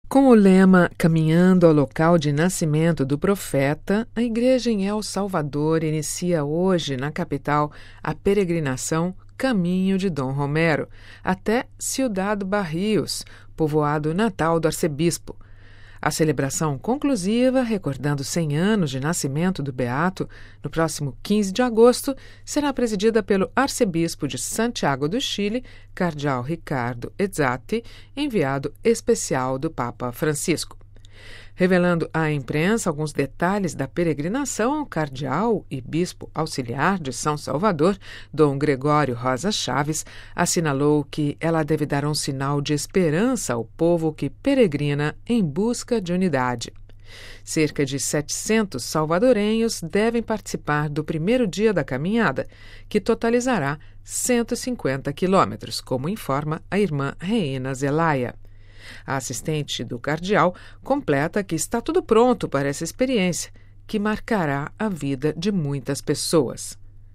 Com o lema Caminhando ao local de nascimento do profeta, a igreja em El Salvador inicia hoje, na capital, a peregrinação Caminho de Dom Romero, até Ciudad Barrios, povoado natal do arcebispo. A celebração conclusiva, recordando 100 anos de nascimento do beato, no próximo 15 de agosto, será presidida pelo arcebispo de Santiago do Chile, cardeal Ricardo Ezzati, enviado especial do Papa Francisco. Revelando à imprensa alguns detalhes da peregrinação, o cardeal e bispo auxiliar de São Salvador, Dom Gregório Rosa Chaves, assinalou que ela deve dar um sinal de esperança ao povo que peregrina em busca de unidade. Cerca de 700 salvadorenhos devem participar do primeiro dia da caminhada, que totalizará 150 quilômetros, como informa a irmã Reina Zelaya. A assistente do cardeal completa que está tudo pronto para essa experiência, que marcará a vida de muitas pessoas.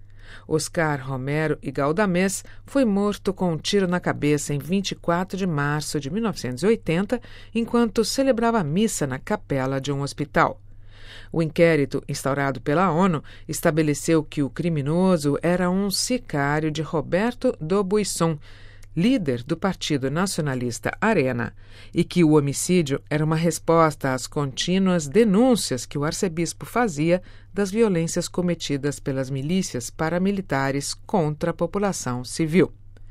Oscar Romero e Galdamés foi morto com um tiro na cabeça em 24 de março de 1980, enquanto celebrava missa na capela de um hospital. O inquérito instaurado pela ONU estabeleceu que o criminoso era um sicário de Roberto do Buisson, líder do Partido Nacionalista Arena, e que o homicídio era uma resposta às contínuas denúncias que o arcebispo fazia das violências cometidas pelas milícias paramilitares contra a população civil.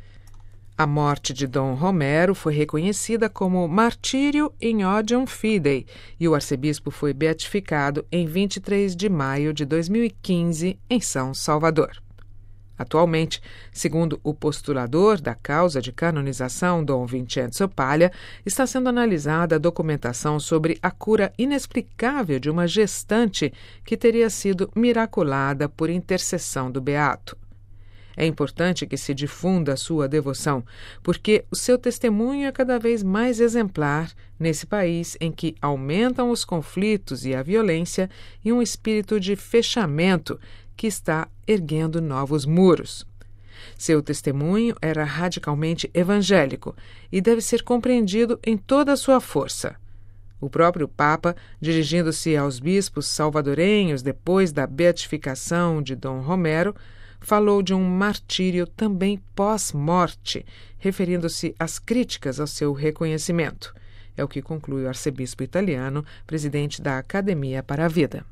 A morte de Dom Romero foi reconhecida como martírio in odium fidei e o arcebispo foi beatificado em 23 de maio de 2015 em São Salvador. Atualmente, segundo o postulador da causa de canonização, Dom Vincenzo Palha, está sendo analisada a documentação sobre a cura inexplicável de uma gestante que teria sido miraculada por intercessão do beato. É importante que se difunda a sua devoção, porque o seu testemunho é cada vez mais exemplar nesse país em que aumentam os conflitos e a violência e um espírito de fechamento que está erguendo novos muros. Seu testemunho era radicalmente evangélico e deve ser compreendido em toda a sua força. O próprio Papa, dirigindo-se aos bispos salvadorenhos depois da beatificação de Dom Romero, falou de um martírio também pós-morte, referindo-se às críticas ao seu reconhecimento. É o que conclui o arcebispo italiano, presidente da Academia para a Vida.